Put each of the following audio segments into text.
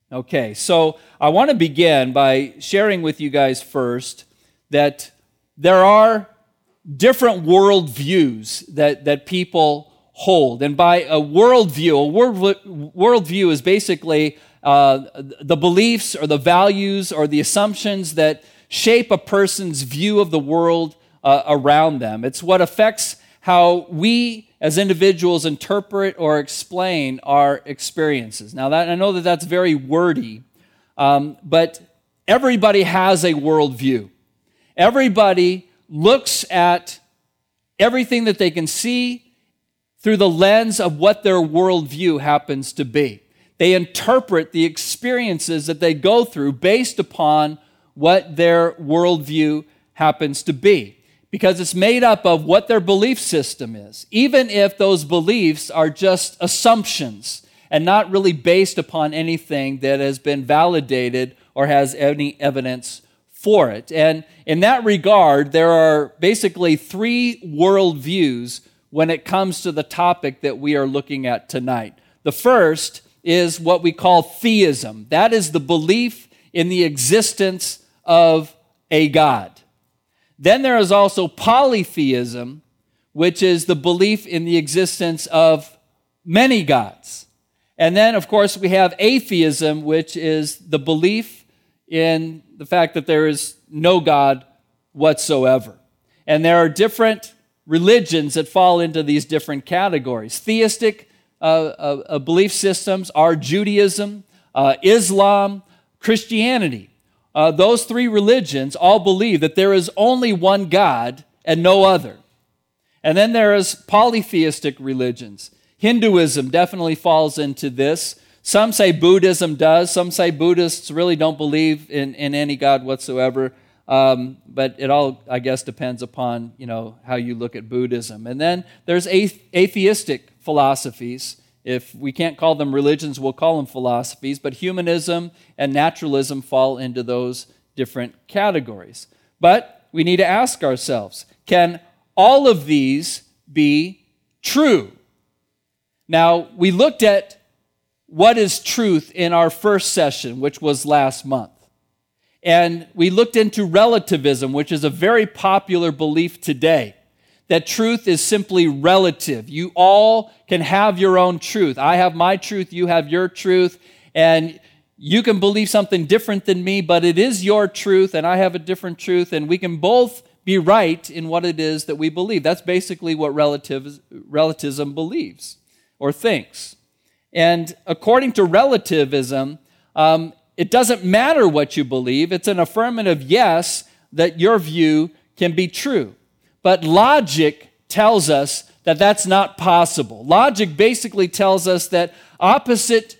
Okay, so I want to begin by sharing with you guys first that there are different worldviews that people hold. And by a worldview is basically the beliefs or the values or the assumptions that shape a person's view of the world around them. It's what affects how we as individuals interpret or explain our experiences. Now, I know that that's very wordy, but everybody has a worldview. Everybody looks at everything that they can see through the lens of what their worldview happens to be. They interpret the experiences that they go through based upon what their worldview happens to be, because it's made up of what their belief system is, even if those beliefs are just assumptions and not really based upon anything that has been validated or has any evidence for it. And in that regard, there are basically three worldviews when it comes to the topic that we are looking at tonight. The first is what we call theism. That is the belief in the existence of a God. Then there is also polytheism, which is the belief in the existence of many gods. And then, of course, we have atheism, which is the belief in the fact that there is no God whatsoever. And there are different religions that fall into these different categories. Theistic belief systems are Judaism, Islam, Christianity. Those three religions all believe that there is only one God and no other. And then there is polytheistic religions. Hinduism definitely falls into this. Some say Buddhism does. Some say Buddhists really don't believe in any God whatsoever. But it all, I guess, depends upon, how you look at Buddhism. And then there's atheistic philosophies. If we can't call them religions, we'll call them philosophies. But humanism and naturalism fall into those different categories. But we need to ask ourselves, can all of these be true? Now, we looked at what is truth in our first session, which was last month. And we looked into relativism, which is a very popular belief today, that truth is simply relative. You all can have your own truth. I have my truth, you have your truth, and you can believe something different than me, but it is your truth, and I have a different truth, and we can both be right in what it is that we believe. That's basically what relativism believes or thinks. And according to relativism, it doesn't matter what you believe. It's an affirmative yes that your view can be true. But logic tells us that that's not possible. Logic basically tells us that opposite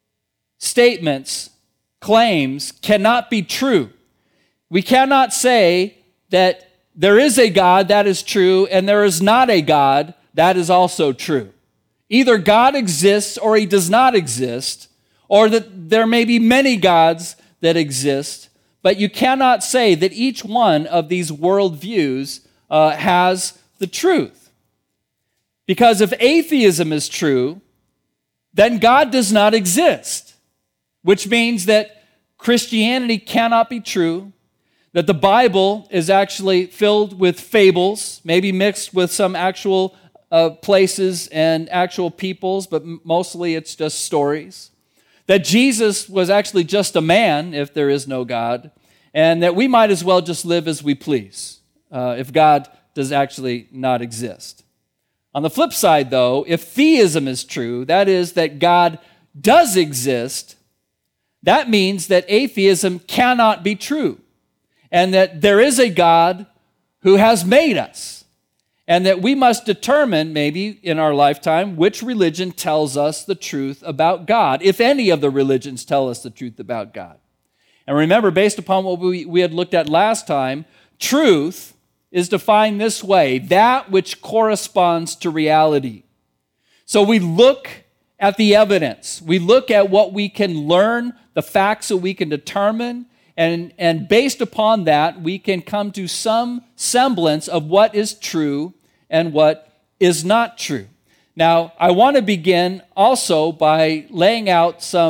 statements, claims, cannot be true. We cannot say that there is a God, that is true, and there is not a God, that is also true. Either God exists or he does not exist, or that there may be many gods that exist, but you cannot say that each one of these worldviews has the truth. Because if atheism is true, then God does not exist, which means that Christianity cannot be true, that the Bible is actually filled with fables, maybe mixed with some actual places and actual peoples, but mostly it's just stories. That Jesus was actually just a man, if there is no God, and that we might as well just live as we please, if God does actually not exist. On the flip side, though, if theism is true, that is, that God does exist, that means that atheism cannot be true, and that there is a God who has made us, and that we must determine, maybe in our lifetime, which religion tells us the truth about God, if any of the religions tell us the truth about God. And remember, based upon what we had looked at last time, truth is defined this way: that which corresponds to reality. So we look at the evidence. We look at what we can learn, the facts that we can determine, and based upon that, we can come to some semblance of what is true and what is not true. Now, I want to begin also by laying out some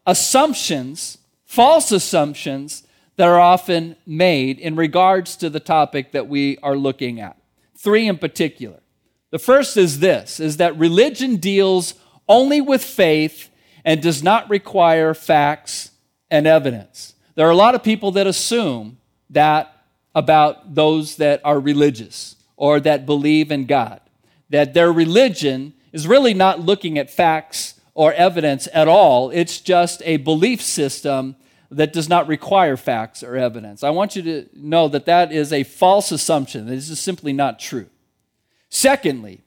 assumptions, false assumptions, that are often made in regards to the topic that we are looking at. 3 in particular. The first is this, is that religion deals only with faith and does not require facts and evidence. There are a lot of people that assume that about those that are religious or that believe in God, that their religion is really not looking at facts or evidence at all. It's just a belief system that does not require facts or evidence. I want you to know that that is a false assumption. This is simply not true. Secondly,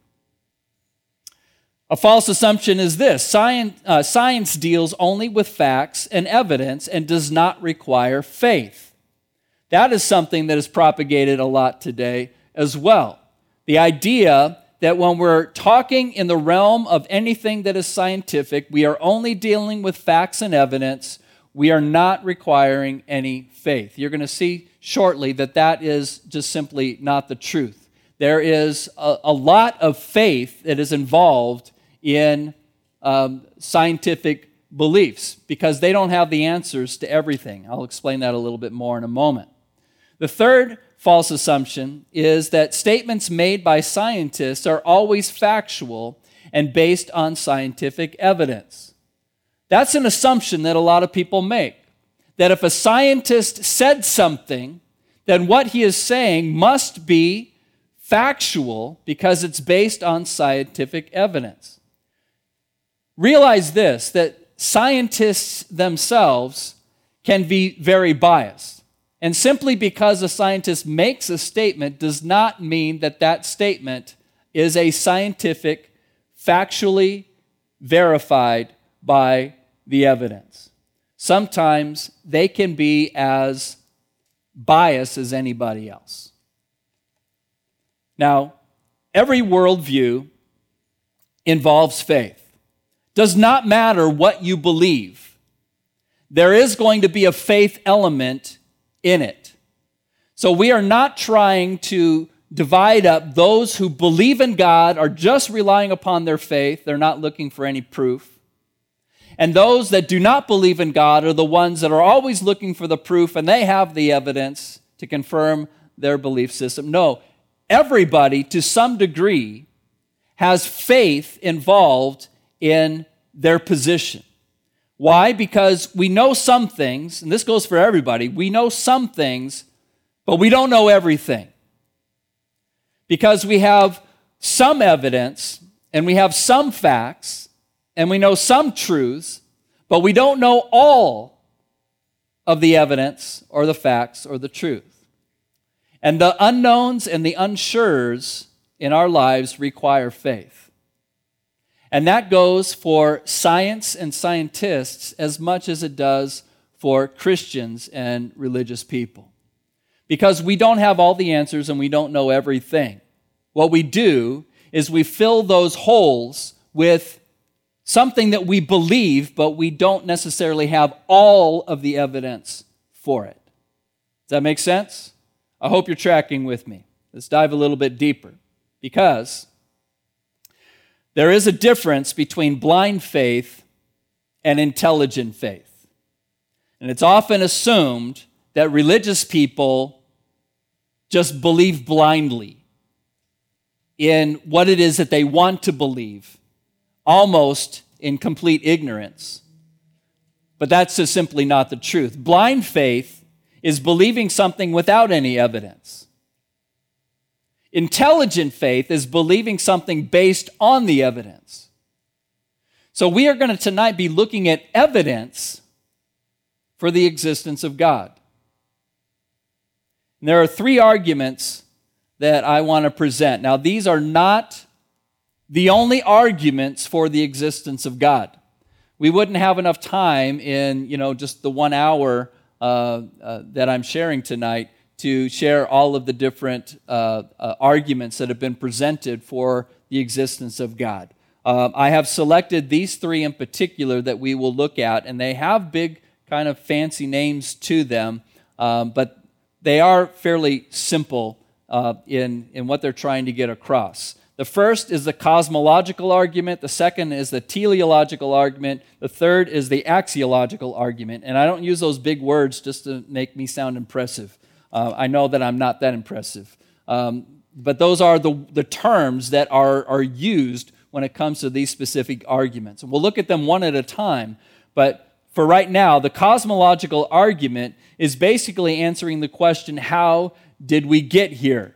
a false assumption is this: science deals only with facts and evidence and does not require faith. That is something that is propagated a lot today as well. The idea that when we're talking in the realm of anything that is scientific, we are only dealing with facts and evidence. We are not requiring any faith. You're going to see shortly that that is just simply not the truth. There is a lot of faith that is involved in scientific beliefs because they don't have the answers to everything. I'll explain that a little bit more in a moment. The third false assumption is that statements made by scientists are always factual and based on scientific evidence. That's an assumption that a lot of people make, that if a scientist said something, then what he is saying must be factual because it's based on scientific evidence. Realize this, that scientists themselves can be very biased. And simply because a scientist makes a statement does not mean that that statement is a scientific, factually verified by the evidence. Sometimes they can be as biased as anybody else. Now, every worldview involves faith. Does not matter what you believe. There is going to be a faith element in it. So we are not trying to divide up those who believe in God, are just relying upon their faith. They're not looking for any proof. And those that do not believe in God are the ones that are always looking for the proof, and they have the evidence to confirm their belief system. No, everybody, to some degree, has faith involved in their position. Why? Because we know some things, and this goes for everybody, we know some things, but we don't know everything. Because we have some evidence, and we have some facts, and we know some truths, but we don't know all of the evidence or the facts or the truth. And the unknowns and the unsures in our lives require faith. And that goes for science and scientists as much as it does for Christians and religious people. Because we don't have all the answers and we don't know everything. What we do is we fill those holes with something that we believe, but we don't necessarily have all of the evidence for it. Does that make sense? I hope you're tracking with me. Let's dive a little bit deeper. Because there is a difference between blind faith and intelligent faith. And it's often assumed that religious people just believe blindly in what it is that they want to believe, almost in complete ignorance. But that's just simply not the truth. Blind faith is believing something without any evidence. Intelligent faith is believing something based on the evidence. So we are going to tonight be looking at evidence for the existence of God. And there are 3 arguments that I want to present. Now, these are not the only arguments for the existence of God. We wouldn't have enough time in, just the 1 hour that I'm sharing tonight to share all of the different arguments that have been presented for the existence of God. I have selected these 3 in particular that we will look at, and they have big kind of fancy names to them, but they are fairly simple in what they're trying to get across. The first is the cosmological argument. The second is the teleological argument. The third is the axiological argument. And I don't use those big words just to make me sound impressive. I know that I'm not that impressive. But those are the terms that are used when it comes to these specific arguments. And we'll look at them one at a time. But for right now, the cosmological argument is basically answering the question, how did we get here?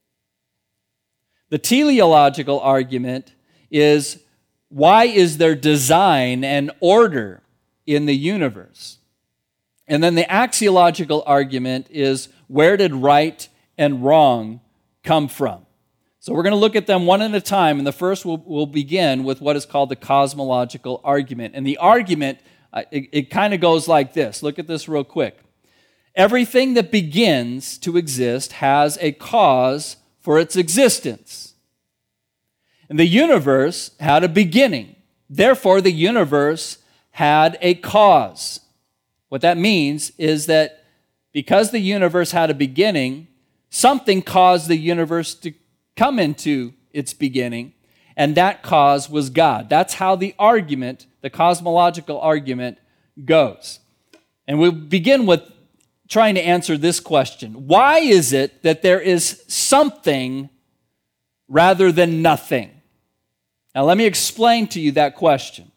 The teleological argument is, why is there design and order in the universe? And then the axiological argument is, where did right and wrong come from? So we're going to look at them one at a time, and the first we'll begin with what is called the cosmological argument. And the argument, it kind of goes like this. Look at this real quick. Everything that begins to exist has a cause for its existence. And the universe had a beginning. Therefore, the universe had a cause. What that means is that because the universe had a beginning, something caused the universe to come into its beginning, and that cause was God. That's how the argument, the cosmological argument, goes. And we'll begin with trying to answer this question. Why is it that there is something rather than nothing? Now, let me explain to you that question.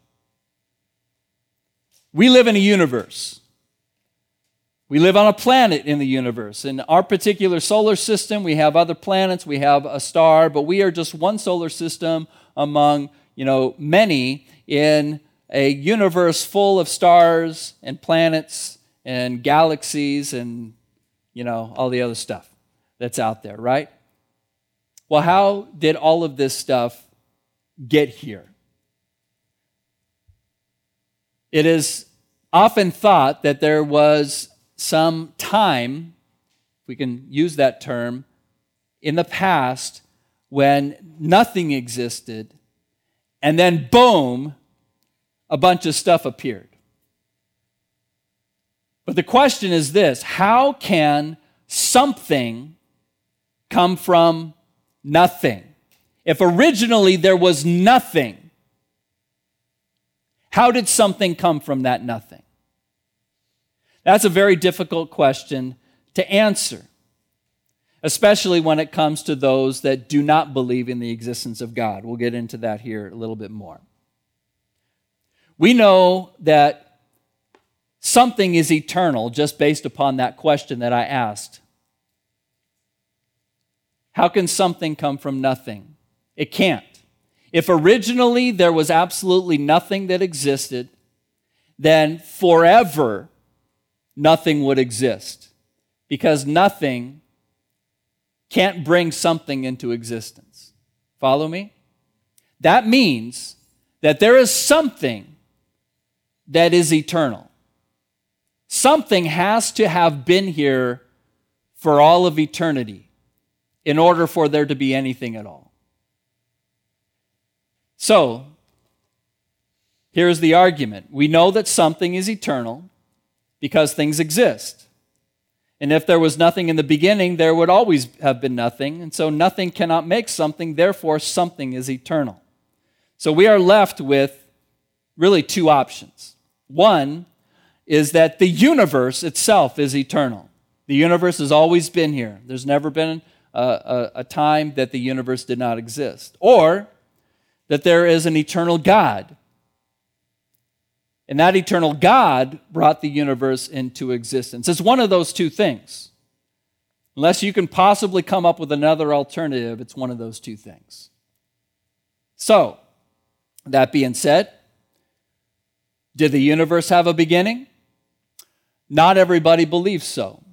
We live in a universe. We live on a planet in the universe. In our particular solar system, we have other planets, we have a star, but we are just one solar system among, many in a universe full of stars and planets and galaxies and, all the other stuff that's out there, right? Well, how did all of this stuff get here? It is often thought that there was some time, if we can use that term, in the past when nothing existed, and then boom, a bunch of stuff appeared. But the question is this: how can something come from nothing? If originally there was nothing, how did something come from that nothing? That's a very difficult question to answer, especially when it comes to those that do not believe in the existence of God. We'll get into that here a little bit more. We know that something is eternal just based upon that question that I asked. How can something come from nothing? It can't. If originally there was absolutely nothing that existed, then forever nothing would exist, because nothing can't bring something into existence. Follow me? That means that there is something that is eternal. Something has to have been here for all of eternity in order for there to be anything at all. So, here's the argument. We know that something is eternal because things exist. And if there was nothing in the beginning, there would always have been nothing. And so nothing cannot make something, therefore something is eternal. So we are left with really two options. One is that the universe itself is eternal. The universe has always been here. There's never been a time that the universe did not exist. Or that there is an eternal God. And that eternal God brought the universe into existence. It's one of those two things. Unless you can possibly come up with another alternative, it's one of those two things. So, that being said, did the universe have a beginning? Not everybody believes so.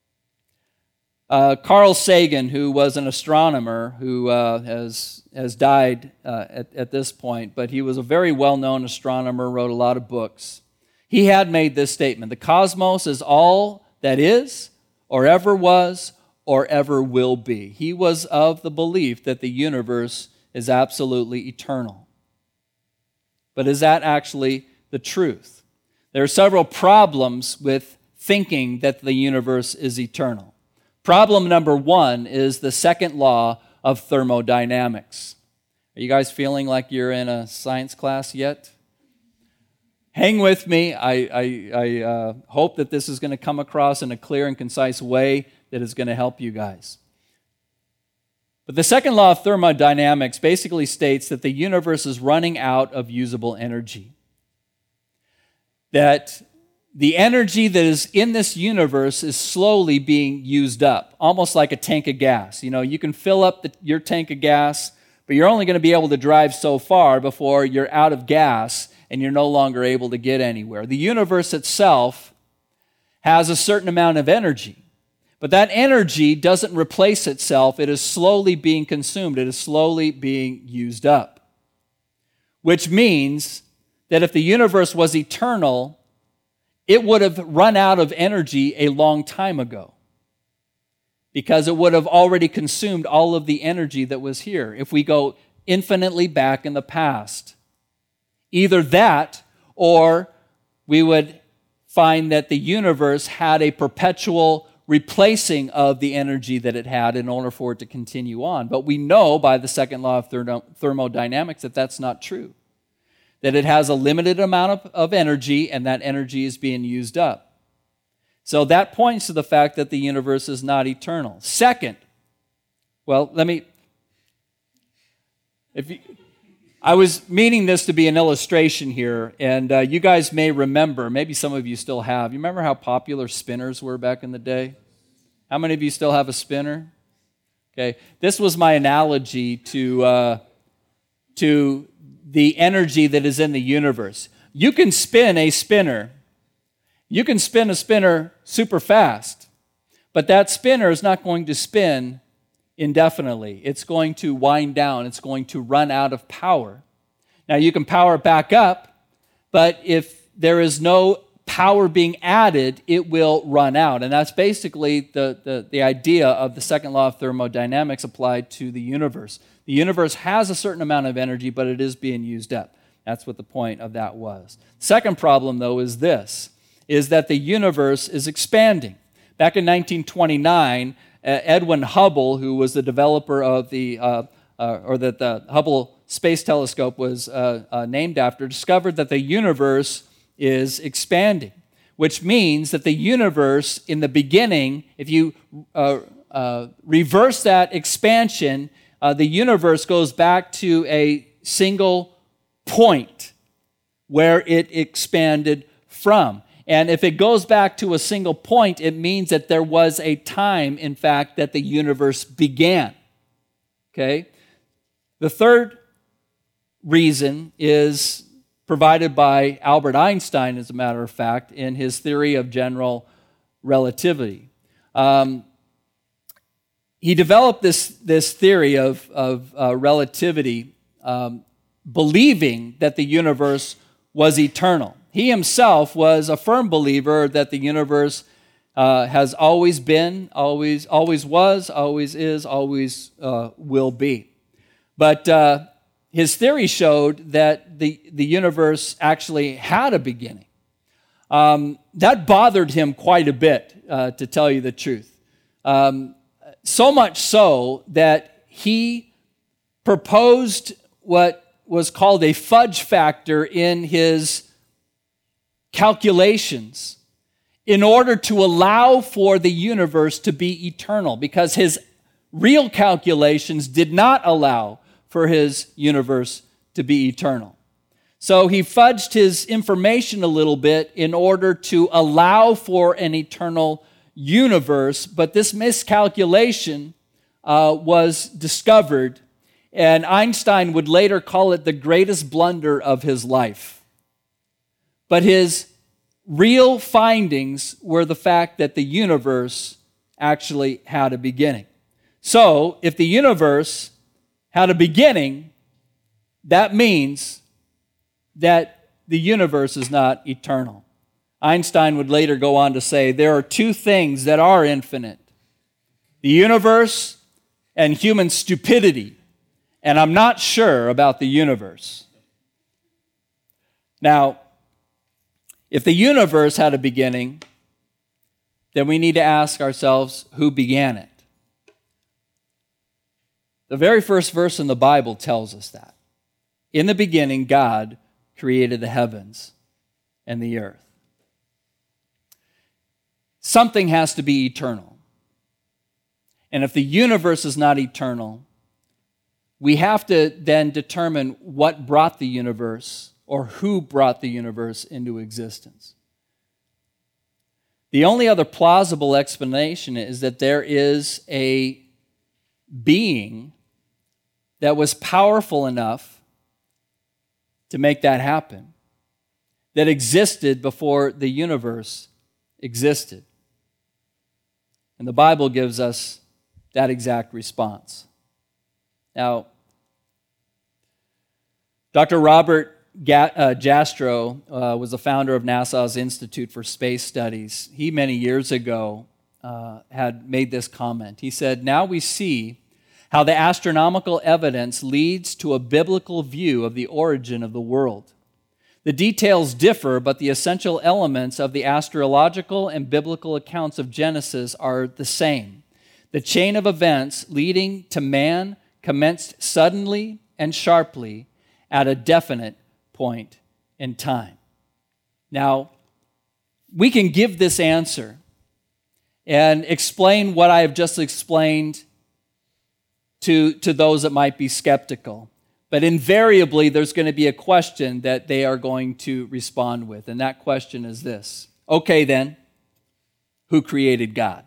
Carl Sagan, who was an astronomer who has died at this point, but he was a very well-known astronomer, wrote a lot of books. He had made this statement: the cosmos is all that is, or ever was, or ever will be. He was of the belief that the universe is absolutely eternal. But is that actually the truth? There are several problems with thinking that the universe is eternal. Problem number one is the second law of thermodynamics. Are you guys feeling like you're in a science class yet? Hang with me. I hope that this is going to come across in a clear and concise way that is going to help you guys. But the second law of thermodynamics basically states that the universe is running out of usable energy. That the energy that is in this universe is slowly being used up, almost like a tank of gas. You know, you can fill up your tank of gas, but you're only going to be able to drive so far before you're out of gas and you're no longer able to get anywhere. The universe itself has a certain amount of energy, but that energy doesn't replace itself. It is slowly being consumed. It is slowly being used up, which means that if the universe was eternal, it would have run out of energy a long time ago because it would have already consumed all of the energy that was here if we go infinitely back in the past. Either that, or we would find that the universe had a perpetual replacing of the energy that it had in order for it to continue on. But we know by the second law of thermodynamics that that's not true. That it has a limited amount of energy, and that energy is being used up. So that points to the fact that the universe is not eternal. Second, I was meaning this to be an illustration here, and you guys may remember, maybe some of you still have. You remember how popular spinners were back in the day? How many of you still have a spinner? Okay, this was my analogy to the energy that is in the universe. You can spin a spinner. You can spin a spinner super fast, but that spinner is not going to spin indefinitely. It's going to wind down. It's going to run out of power. Now, you can power it back up, but if there is no power being added, it will run out. And that's basically the idea of the second law of thermodynamics applied to the universe. The universe has a certain amount of energy, but it is being used up. That's what the point of that was. Second problem, though, is this, is that the universe is expanding. Back in 1929, Edwin Hubble, who was the developer of the Hubble Space Telescope was named after, discovered that the universe is expanding, which means that the universe in the beginning, if you reverse that expansion, the universe goes back to a single point where it expanded from. And if it goes back to a single point, it means that there was a time, in fact, that the universe began. Okay? The third reason is provided by Albert Einstein, as a matter of fact, in his theory of general relativity. He developed this theory of relativity, believing that the universe was eternal. He himself was a firm believer that the universe has always been, always was, always is, always will be. But his theory showed that the universe actually had a beginning. That bothered him quite a bit, to tell you the truth. So much so that he proposed what was called a fudge factor in his calculations in order to allow for the universe to be eternal, because his real calculations did not allow for his universe to be eternal. So he fudged his information a little bit in order to allow for an eternal universe, but this miscalculation was discovered, and Einstein would later call it the greatest blunder of his life. But his real findings were the fact that the universe actually had a beginning. So, if the universe had a beginning, that means that the universe is not eternal. Einstein would later go on to say, there are two things that are infinite: the universe and human stupidity. And I'm not sure about the universe. Now, if the universe had a beginning, then we need to ask ourselves, who began it? The very first verse in the Bible tells us that. In the beginning, God created the heavens and the earth. Something has to be eternal. And if the universe is not eternal, we have to then determine what brought the universe or who brought the universe into existence. The only other plausible explanation is that there is a being that was powerful enough to make that happen, that existed before the universe existed. And the Bible gives us that exact response. Now, Dr. Robert Jastrow was the founder of NASA's Institute for Space Studies. He, many years ago, had made this comment. He said, "Now we see how the astronomical evidence leads to a biblical view of the origin of the world. The details differ, but the essential elements of the astrological and biblical accounts of Genesis are the same. The chain of events leading to man commenced suddenly and sharply at a definite point in time." Now, we can give this answer and explain what I have just explained to those that might be skeptical. But invariably, there's going to be a question that they are going to respond with. And that question is this: okay, then, who created God?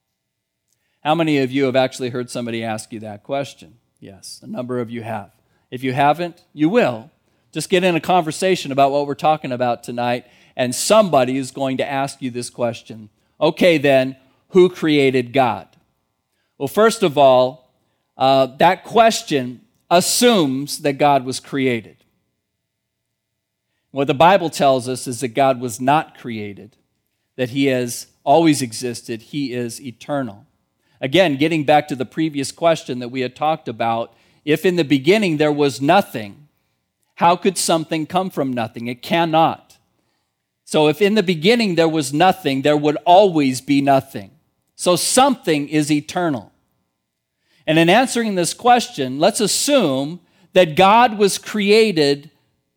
How many of you have actually heard somebody ask you that question? Yes, a number of you have. If you haven't, you will. Just get in a conversation about what we're talking about tonight, and somebody is going to ask you this question. Okay, then, who created God? Well, first of all, that question assumes that God was created. What the Bible tells us is that God was not created, that He has always existed, He is eternal. Again, getting back to the previous question that we had talked about, if in the beginning there was nothing, how could something come from nothing? It cannot. So if in the beginning there was nothing, there would always be nothing. So something is eternal. And in answering this question, let's assume that God was created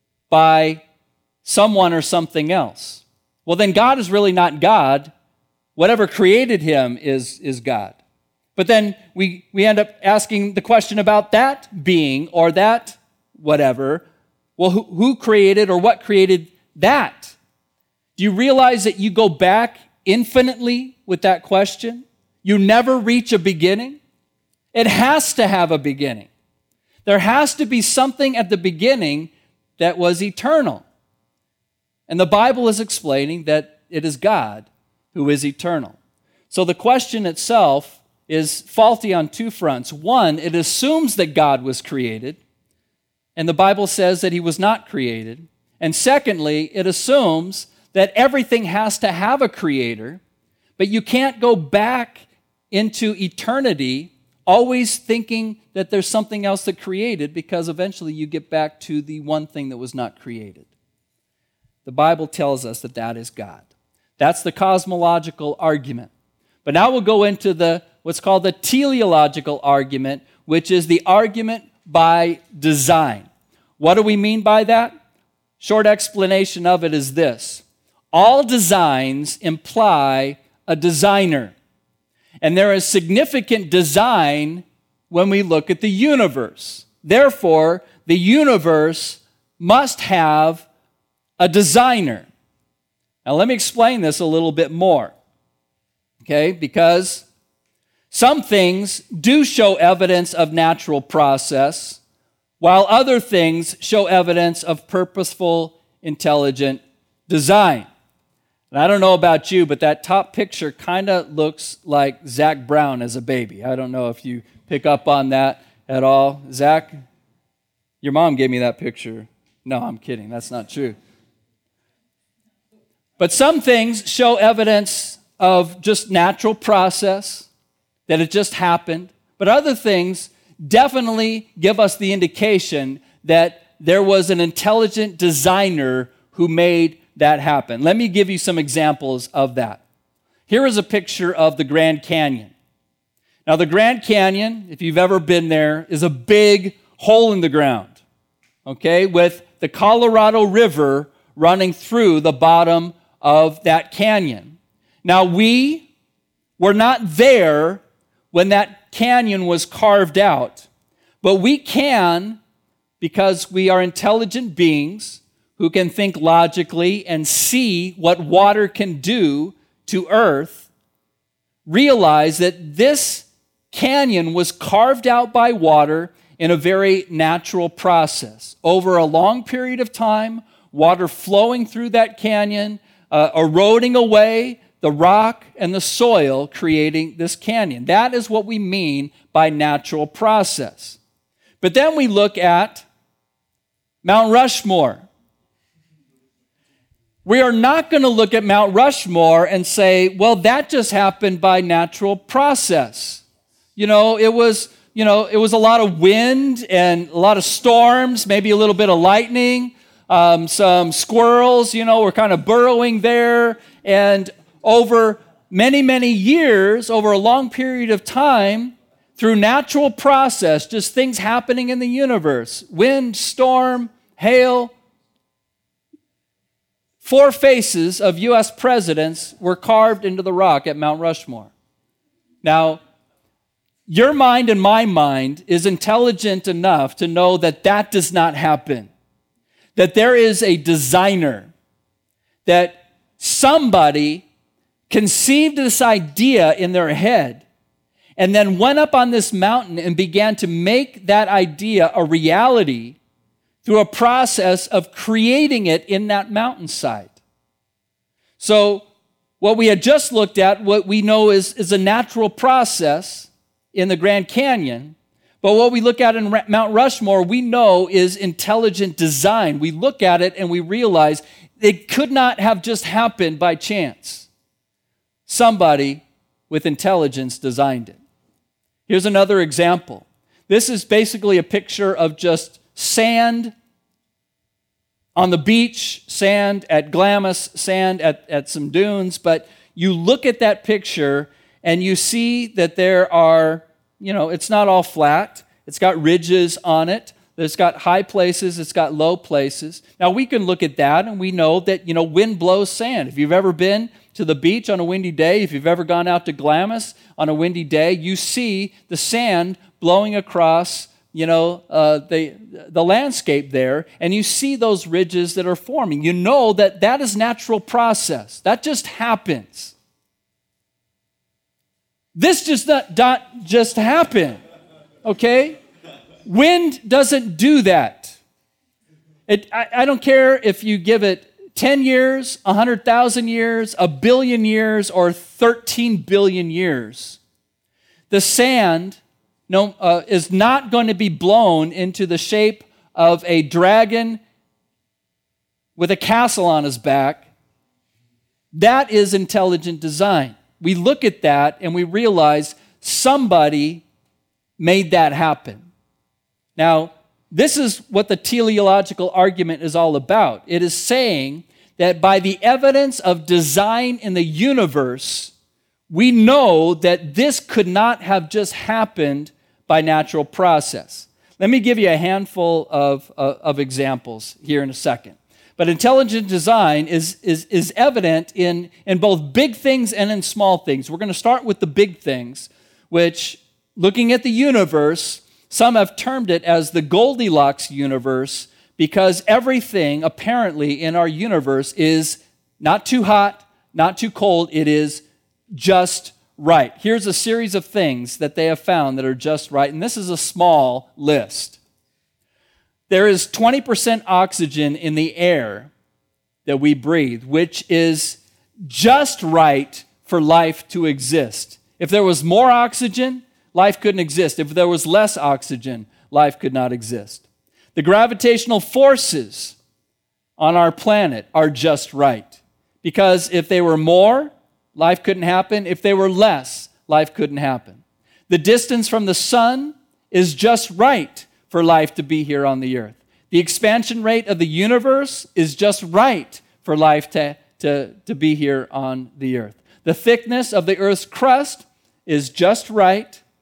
by someone or something else. Well, then God is really not God. Whatever created Him is God. But then we end up asking the question about that being or that whatever. Well, who created or what created that? Do you realize that you go back infinitely with that question? You never reach a beginning. It has to have a beginning. There has to be something at the beginning that was eternal. And the Bible is explaining that it is God who is eternal. So the question itself is faulty on two fronts. One, it assumes that God was created, and the Bible says that He was not created. And secondly, it assumes that everything has to have a creator, but you can't go back into eternity always thinking that there's something else that created, because eventually you get back to the one thing that was not created. The Bible tells us that that is God. That's the cosmological argument. But now we'll go into what's called the teleological argument, which is the argument by design. What do we mean by that? Short explanation of it is this: all designs imply a designer. And there is significant design when we look at the universe. Therefore, the universe must have a designer. Now, let me explain this a little bit more. Okay, because some things do show evidence of natural process, while other things show evidence of purposeful, intelligent design. And I don't know about you, but that top picture kind of looks like Zach Brown as a baby. I don't know if you pick up on that at all. Zach, your mom gave me that picture. No, I'm kidding. That's not true. But some things show evidence of just natural process, that it just happened. But other things definitely give us the indication that there was an intelligent designer who made that happen. Let me give you some examples of that. Here is a picture of the Grand Canyon. Now, the Grand Canyon, if you've ever been there, is a big hole in the ground, okay, with the Colorado River running through the bottom of that canyon. Now, we were not there when that canyon was carved out, but we can, because we are intelligent beings who can think logically and see what water can do to earth, realize that this canyon was carved out by water in a very natural process. Over a long period of time, water flowing through that canyon, eroding away the rock and the soil, creating this canyon. That is what we mean by natural process. But then we look at Mount Rushmore. We are not going to look at Mount Rushmore and say, well, that just happened by natural process. It was a lot of wind and a lot of storms, maybe a little bit of lightning, some squirrels, were kind of burrowing there. And over many, many years, over a long period of time, through natural process, just things happening in the universe, wind, storm, hail, 4 faces of U.S. presidents were carved into the rock at Mount Rushmore. Now, your mind and my mind is intelligent enough to know that that does not happen. That there is a designer, that somebody conceived this idea in their head and then went up on this mountain and began to make that idea a reality through a process of creating it in that mountainside. So what we had just looked at, what we know is a natural process in the Grand Canyon, but what we look at in Mount Rushmore, we know is intelligent design. We look at it and we realize it could not have just happened by chance. Somebody with intelligence designed it. Here's another example. This is basically a picture of just sand on the beach, sand at Glamis, sand at some dunes, but you look at that picture and you see that there are, it's not all flat. It's got ridges on it. It's got high places. It's got low places. Now, we can look at that and we know that, wind blows sand. If you've ever been to the beach on a windy day, if you've ever gone out to Glamis on a windy day, you see the sand blowing across, the landscape there, and you see those ridges that are forming. You know that is natural process. That just happens. This just not just happen, okay? Wind doesn't do that. I don't care if you give it 10 years, 100,000 years, 1 billion years, or 13 billion years. The sand is not going to be blown into the shape of a dragon with a castle on his back. That is intelligent design. We look at that and we realize somebody made that happen. Now, this is what the teleological argument is all about. It is saying that by the evidence of design in the universe, we know that this could not have just happened by natural process. Let me give you a handful of examples here in a second. But intelligent design is evident in both big things and in small things. We're going to start with the big things, which, looking at the universe, some have termed it as the Goldilocks universe because everything apparently in our universe is not too hot, not too cold. It is just right. Here's a series of things that they have found that are just right, and this is a small list. There is 20% oxygen in the air that we breathe, which is just right for life to exist. If there was more oxygen, life couldn't exist. If there was less oxygen, life could not exist. The gravitational forces on our planet are just right. Because if they were more, life couldn't happen. If they were less, life couldn't happen. The distance from the sun is just right for life to be here on the earth. The expansion rate of the universe is just right for life to be here on the earth. The thickness of the earth's crust is just right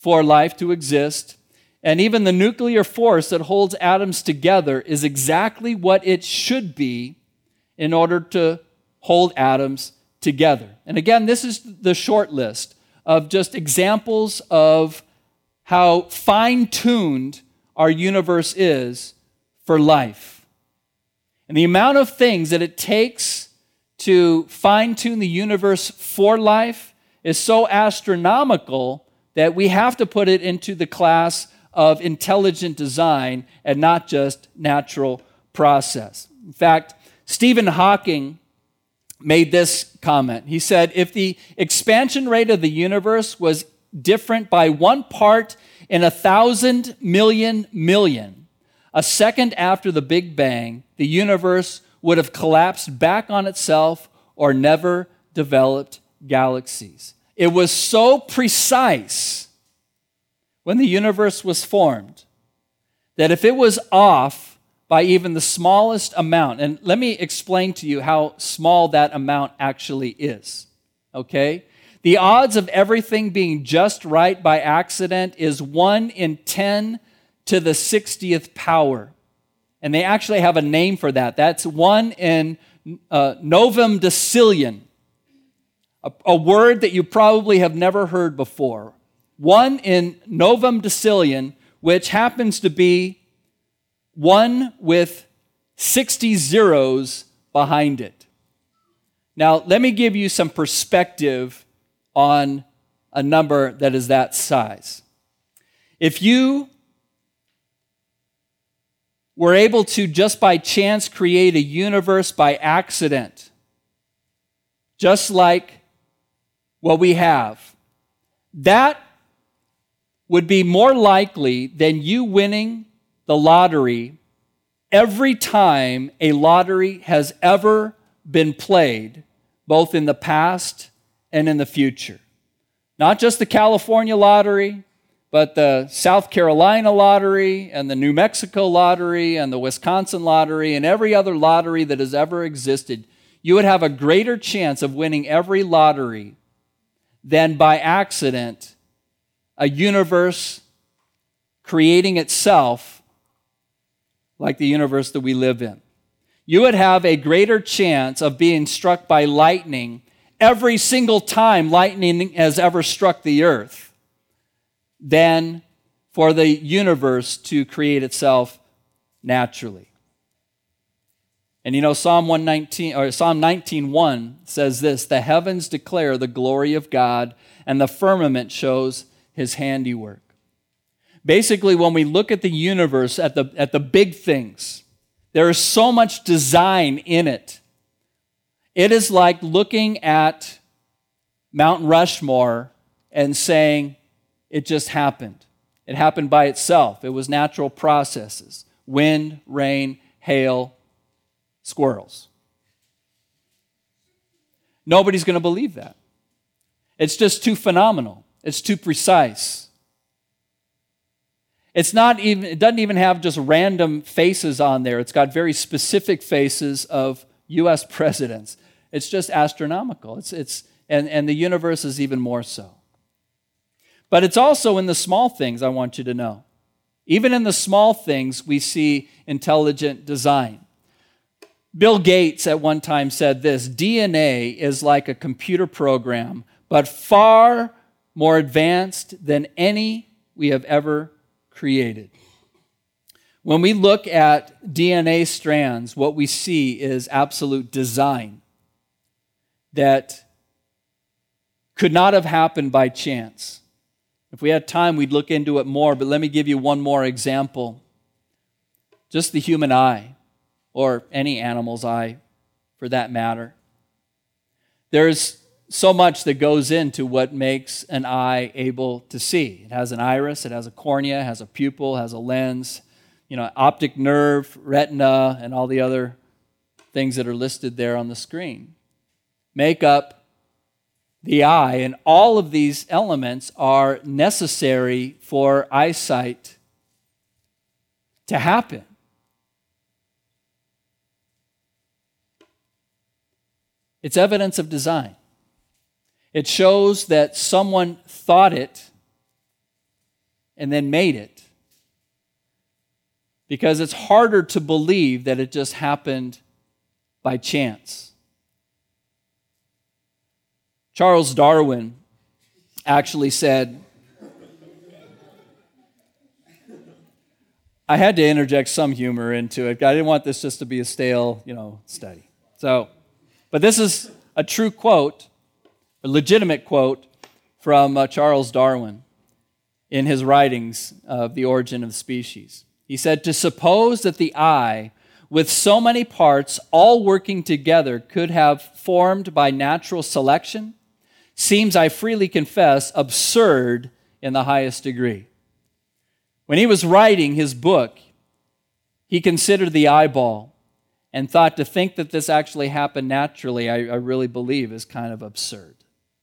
for life to exist. And even the nuclear force that holds atoms together is exactly what it should be in order to hold atoms together. And again, this is the short list of just examples of how fine-tuned our universe is for life. And the amount of things that it takes to fine-tune the universe for life is so astronomical that we have to put it into the class of intelligent design and not just natural process. In fact, Stephen Hawking made this comment. He said, if the expansion rate of the universe was different by 1 part in 1,000 million million, a second after the Big Bang, the universe would have collapsed back on itself or never developed galaxies. It was so precise when the universe was formed that if it was off by even the smallest amount, and let me explain to you how small that amount actually is, okay? The odds of everything being just right by accident is 1 in 10 to the 60th power. And they actually have a name for that. That's 1 in novum decillion, a word that you probably have never heard before. 1 in novum decillion, which happens to be 1 with 60 zeros behind it. Now, let me give you some perspective on a number that is that size. If you were able to just by chance create a universe by accident, just like what we have, that would be more likely than you winning the lottery every time a lottery has ever been played, both in the past and in the future. Not just the California lottery, but the South Carolina lottery and the New Mexico lottery and the Wisconsin lottery and every other lottery that has ever existed. You would have a greater chance of winning every lottery than by accident a universe creating itself like the universe that we live in. You would have a greater chance of being struck by lightning every single time lightning has ever struck the earth than for the universe to create itself naturally. And you know, Psalm 19:1 says this, "The heavens declare the glory of God, and the firmament shows his handiwork." Basically, when we look at the universe, at the big things, there is so much design in it. It is like looking at Mount Rushmore and saying, it just happened. It happened by itself. It was natural processes. Wind, rain, hail, squirrels. Nobody's going to believe that. It's just too phenomenal. It's too precise. It doesn't even have just random faces on there. It's got very specific faces of U.S. presidents. It's just astronomical. And the universe is even more so. But it's also in the small things, I want you to know. Even in the small things, we see intelligent design. Bill Gates at one time said this, "DNA is like a computer program, but far more advanced than any we have ever created." When we look at DNA strands, what we see is absolute design that could not have happened by chance. If we had time, we'd look into it more, but let me give you one more example. Just the human eye, or any animal's eye for that matter. There's so much that goes into what makes an eye able to see. It has an iris, it has a cornea, it has a pupil, it has a lens, optic nerve, retina, and all the other things that are listed there on the screen make up the eye, and all of these elements are necessary for eyesight to happen. It's evidence of design. It shows that someone thought it and then made it. Because it's harder to believe that it just happened by chance. Charles Darwin actually said, I had to interject some humor into it. I didn't want this just to be a stale, study. But this is a true quote, a legitimate quote from Charles Darwin in his writings of The Origin of Species. He said, "To suppose that the eye, with so many parts all working together, could have formed by natural selection, seems, I freely confess, absurd in the highest degree." When he was writing his book, he considered the eyeball and thought to think that this actually happened naturally, I really believe, is kind of absurd.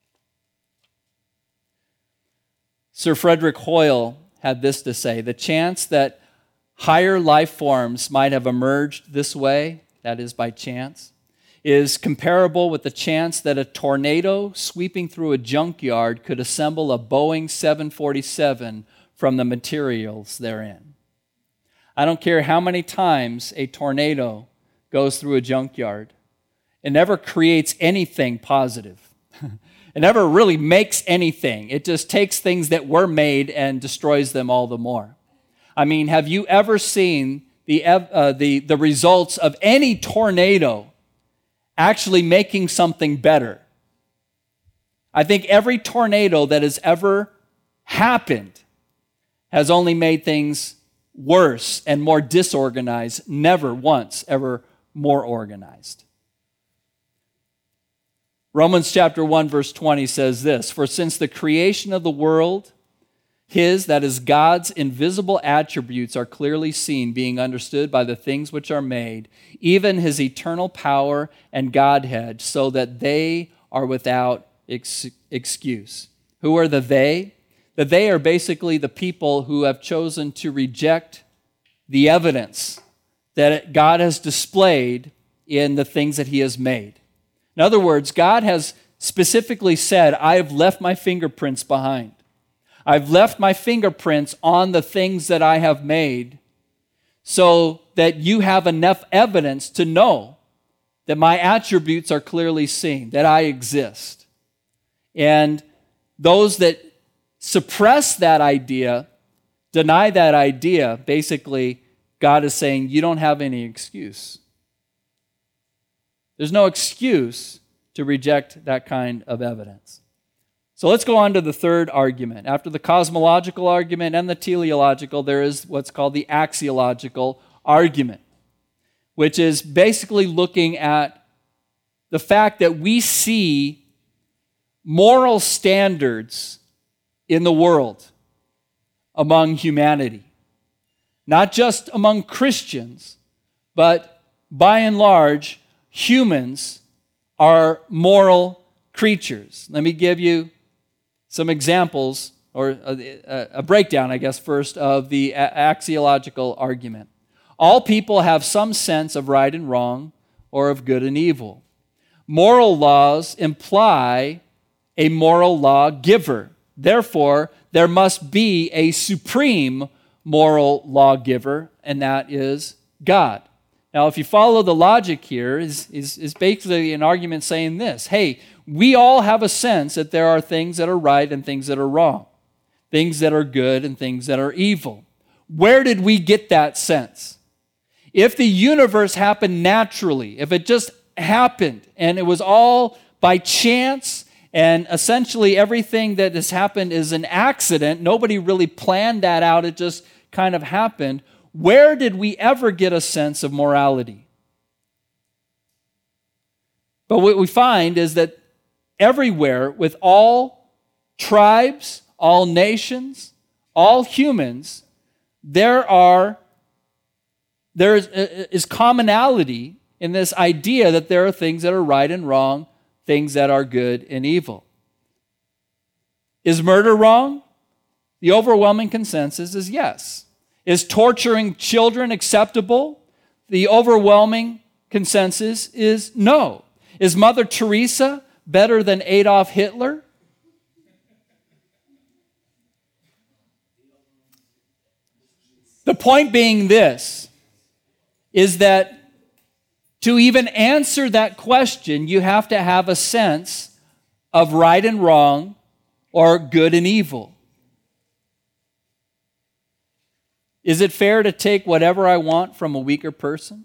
Sir Frederick Hoyle had this to say: "The chance that higher life forms might have emerged this way, that is by chance, is comparable with the chance that a tornado sweeping through a junkyard could assemble a Boeing 747 from the materials therein." I don't care how many times a tornado goes through a junkyard, it never creates anything positive. It never really makes anything. It just takes things that were made and destroys them all the more. I mean, have you ever seen the results of any tornado actually making something better? I think every tornado that has ever happened has only made things worse and more disorganized, never once ever more organized. Romans chapter 1 verse 20 says this: "For since the creation of the world, His, that is God's, invisible attributes are clearly seen, being understood by the things which are made, even His eternal power and Godhead, so that they are without excuse." Who are the they? The they are basically the people who have chosen to reject the evidence that God has displayed in the things that He has made. In other words, God has specifically said, "I have left my fingerprints behind. I've left my fingerprints on the things that I have made so that you have enough evidence to know that my attributes are clearly seen, that I exist." And those that suppress that idea, deny that idea, basically, God is saying, you don't have any excuse. There's no excuse to reject that kind of evidence. So let's go on to the third argument. After the cosmological argument and the teleological, there is what's called the axiological argument, which is basically looking at the fact that we see moral standards in the world among humanity. Not just among Christians, but by and large, humans are moral creatures. Let me give you some examples, or a breakdown, I guess, first, of the axiological argument. All people have some sense of right and wrong, or of good and evil. Moral laws imply a moral law giver. Therefore, there must be a supreme moral lawgiver, and that is God. Now, if you follow the logic here, is basically an argument saying this: hey, we all have a sense that there are things that are right and things that are wrong, things that are good and things that are evil. Where did we get that sense? If the universe happened naturally, if it just happened and it was all by chance, and essentially everything that has happened is an accident, nobody really planned that out, it just kind of happened, where did we ever get a sense of morality? But what we find is that everywhere, with all tribes, all nations, all humans, there is commonality in this idea that there are things that are right and wrong, things that are good and evil. Is murder wrong? The overwhelming consensus is yes. Is torturing children acceptable? The overwhelming consensus is no. Is Mother Teresa better than Adolf Hitler? The point being this, is that to even answer that question, you have to have a sense of right and wrong or good and evil. Is it fair to take whatever I want from a weaker person?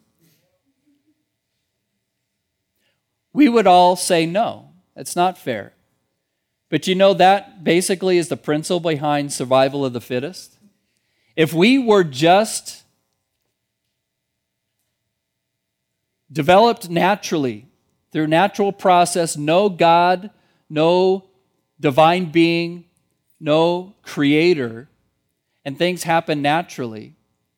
We would all say no, it's not fair. But you know that basically is the principle behind survival of the fittest. If we were just developed naturally, through natural process, no God, no divine being, no creator, and things happen naturally,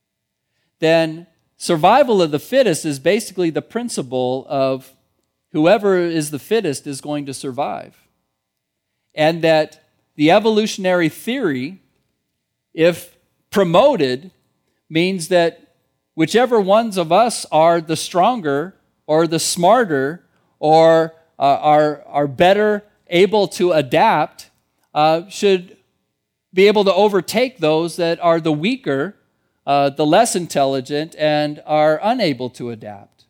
then survival of the fittest is basically the principle of whoever is the fittest is going to survive. And that the evolutionary theory, if promoted, means that whichever ones of us are the stronger or the smarter or are better able to adapt should be able to overtake those that are the weaker, the less intelligent, and are unable to adapt.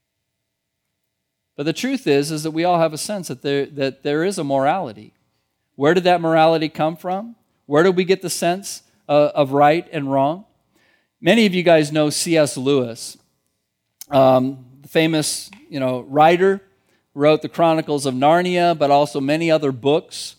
But the truth is that we all have a sense that there is a morality. Where did that morality come from? Where did we get the sense of right and wrong? Many of you guys know C.S. Lewis, the famous writer, wrote the Chronicles of Narnia, but also many other books.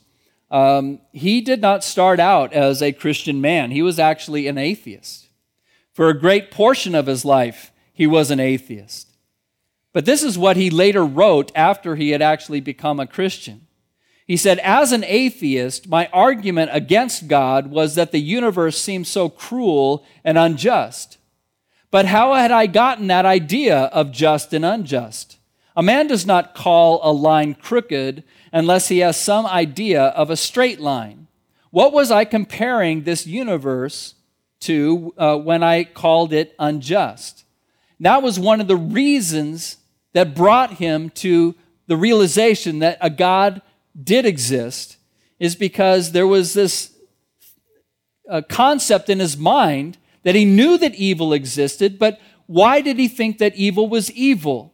He did not start out as a Christian man. He was actually an atheist. For a great portion of his life, he was an atheist. But this is what he later wrote after he had actually become a Christian. He said, "As an atheist, my argument against God was that the universe seemed so cruel and unjust. But how had I gotten that idea of just and unjust? A man does not call a line crooked unless he has some idea of a straight line. What was I comparing this universe to when I called it unjust?" That was one of the reasons that brought him to the realization that a God did exist, is because there was this concept in his mind that he knew that evil existed, but why did he think that evil was evil?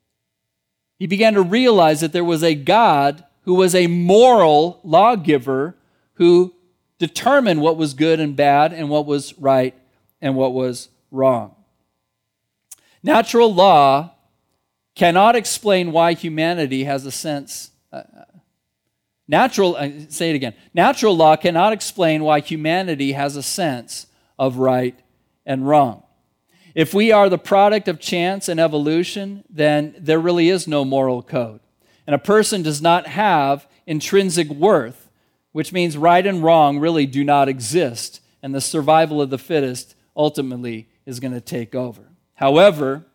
He began to realize that there was a God who was a moral lawgiver who determined what was good and bad and what was right and what was wrong. Natural law cannot explain why humanity has a sense. Natural law cannot explain why humanity has a sense of right and wrong. If we are the product of chance and evolution, then there really is no moral code. And a person does not have intrinsic worth, which means right and wrong really do not exist, and the survival of the fittest ultimately is going to take over. However,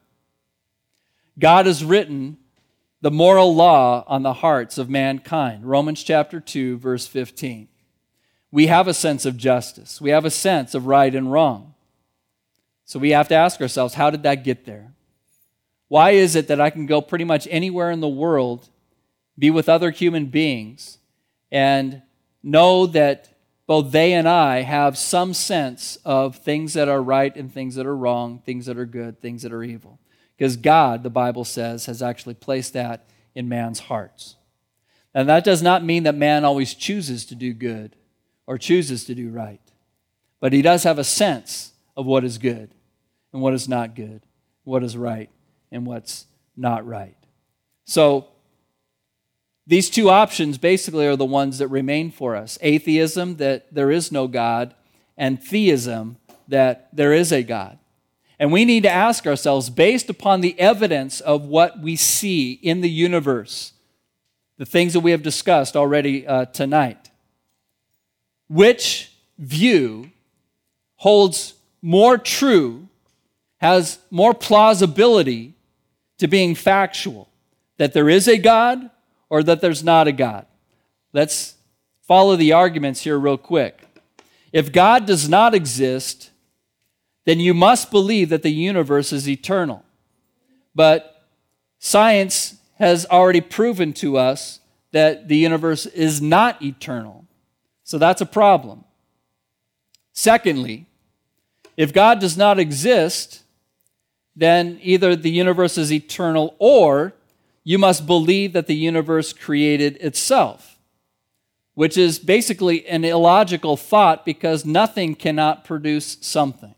God has written the moral law on the hearts of mankind. Romans chapter 2, verse 15. We have a sense of justice. We have a sense of right and wrong. So we have to ask ourselves, how did that get there? Why is it that I can go pretty much anywhere in the world, be with other human beings, and know that both they and I have some sense of things that are right and things that are wrong, things that are good, things that are evil? Because God, the Bible says, has actually placed that in man's hearts. And that does not mean that man always chooses to do good or chooses to do right. But he does have a sense of what is good and what is not good, what is right and what's not right. So these two options basically are the ones that remain for us. Atheism, that there is no God, and theism, that there is a God. And we need to ask ourselves, based upon the evidence of what we see in the universe, the things that we have discussed already tonight, which view holds more true, has more plausibility to being factual, that there is a God or that there's not a God? Let's follow the arguments here real quick. If God does not exist, then you must believe that the universe is eternal. But science has already proven to us that the universe is not eternal. So that's a problem. Secondly, If God does not exist, then either the universe is eternal or you must believe that the universe created itself, which is basically an illogical thought because nothing cannot produce something.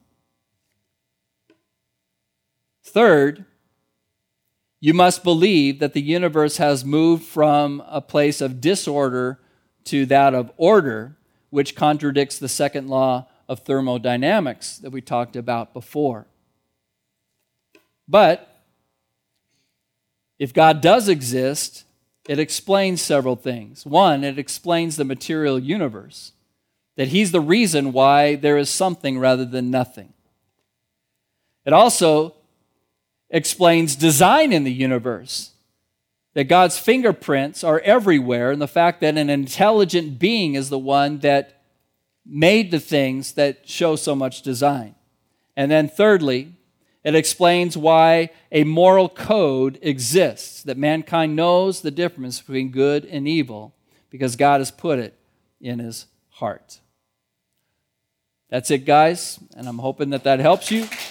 Third, you must believe that the universe has moved from a place of disorder to that of order, which contradicts the second law of thermodynamics that we talked about before. But if God does exist, it explains several things. One, it explains the material universe, that He's the reason why there is something rather than nothing. It also explains design in the universe, that God's fingerprints are everywhere, and the fact that an intelligent being is the one that made the things that show so much design. And then thirdly, it explains why a moral code exists, that mankind knows the difference between good and evil because God has put it in his heart. That's it, guys, and I'm hoping that helps you.